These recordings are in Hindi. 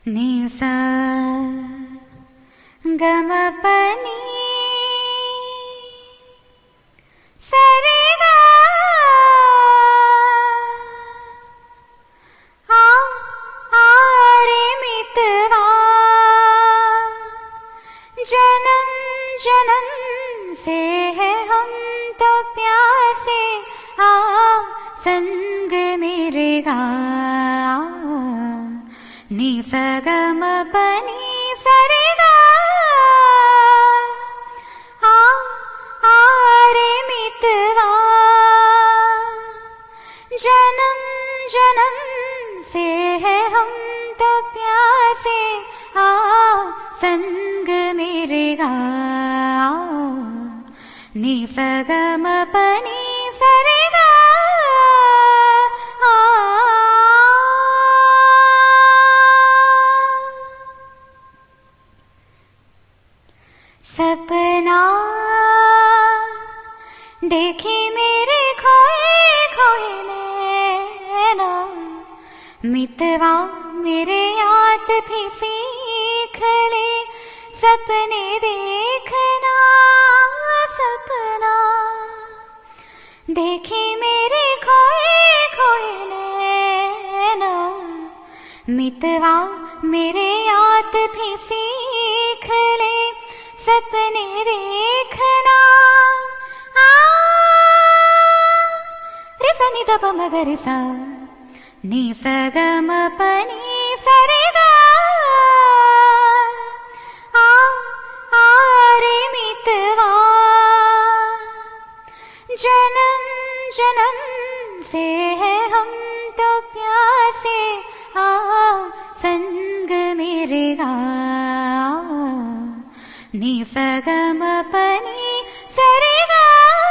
नि सा गम पनी सरे गा आ रे मितवा जन्म जन्म से है हम तो प्यासे आ संग मेरे गा नि सा गम पनी सरे गा आ रे मितवा जन्म जन्म से है हम तो प्यासे आ संग मेरे गा नि सा गम पनी सरे गा सपना देखी मेरे खोए खोए नैना मितवा मेरे याद भी सीख ले सपने देखना सपना देखी मेरे खोए खोए नैना मितवा मेरे याद भी सीख ले सपने देखना रे सा नि द प म ग रे सा नि सा ग म प नि सरे गा आ रे मितवा जन्म जन्म से है हम तो प्यासे आ संग मेरे गा नि सा ग म प नि सरे गा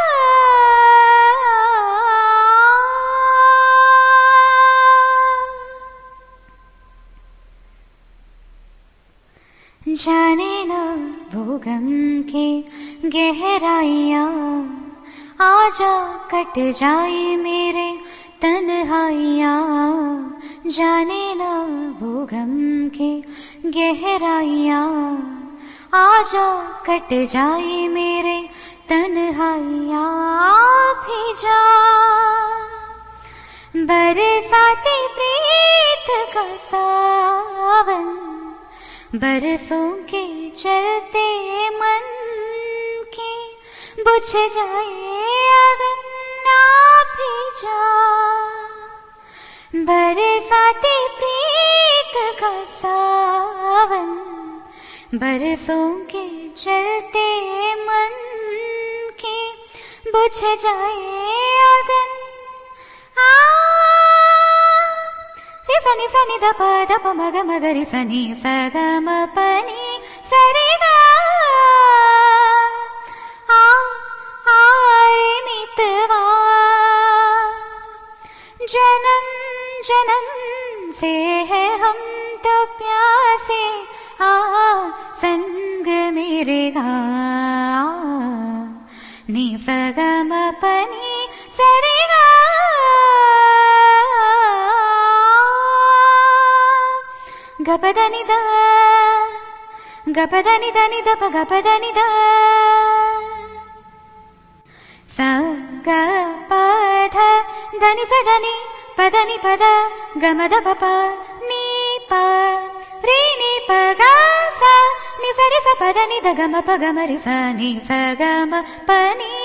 जाने न भूगम के गहराइयाँ आजा कट जाए मेरे तन्हाइयाँ जाने न भूगम के गहराइयाँ आजा कट जाए मेरे तन्हाइयाँ भी जा बरसाती प्रीत का सावन बरसों के चलते मन की बुझ जाए अगन भी जा बरसाती प्रीत का सावन बरसों के चलते मन की बुझ जाए अगन रे सा नि द प म ग रे सा नि सा ग म प नि सरे गा आ रे मितवा जन्म जन्म से है हम तो प्यासे आ संग मेरे गा नि सा ग म प नि सरे गा ग प द नि द ग प द नि द नि द प ग प द नि द सा ग प ध ध नि सा ध नि प द नि प द ग म द प प नि प रे नि प ग सा नि सा रे सा प द नि द ग म प ग म रे सा नि सा ग म प नि